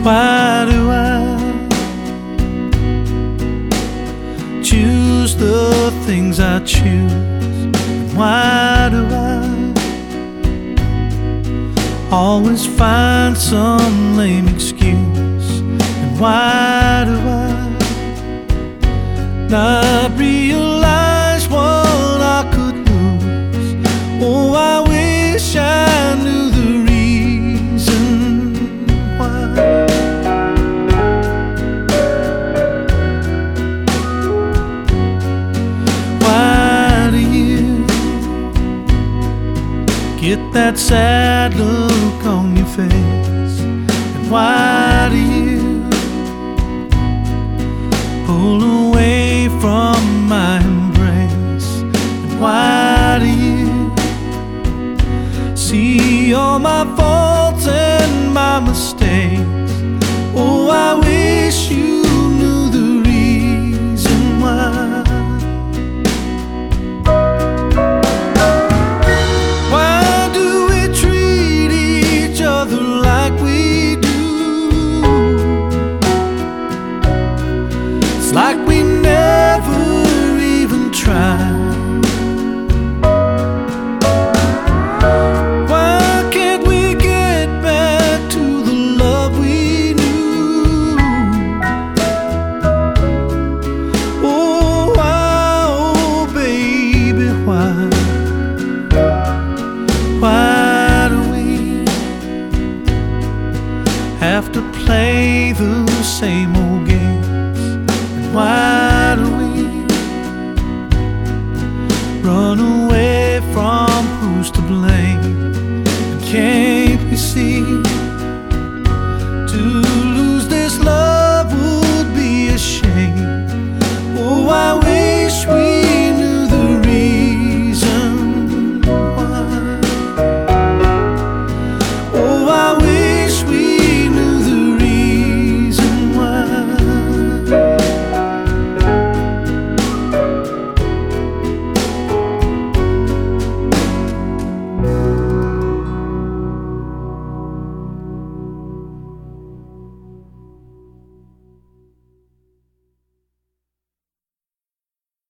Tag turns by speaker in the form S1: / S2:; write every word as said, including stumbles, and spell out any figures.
S1: Why do I choose the things I choose? And why do I always find some lame excuse? And why do I not realize what I could lose? Oh, I wish I knew the reason why. Why do you get that sad look on your face? And why do you pull away from my embrace? And why do you see all my faults and my mistakes? Oh, I wish you knew the reason why. Why do we treat each other like we do? It's like we never even tried. Why can't we get back to the love we knew? Oh, why, oh baby, why? Why do we have to play the same old games? And why do we run away from who's to blame? And can't we see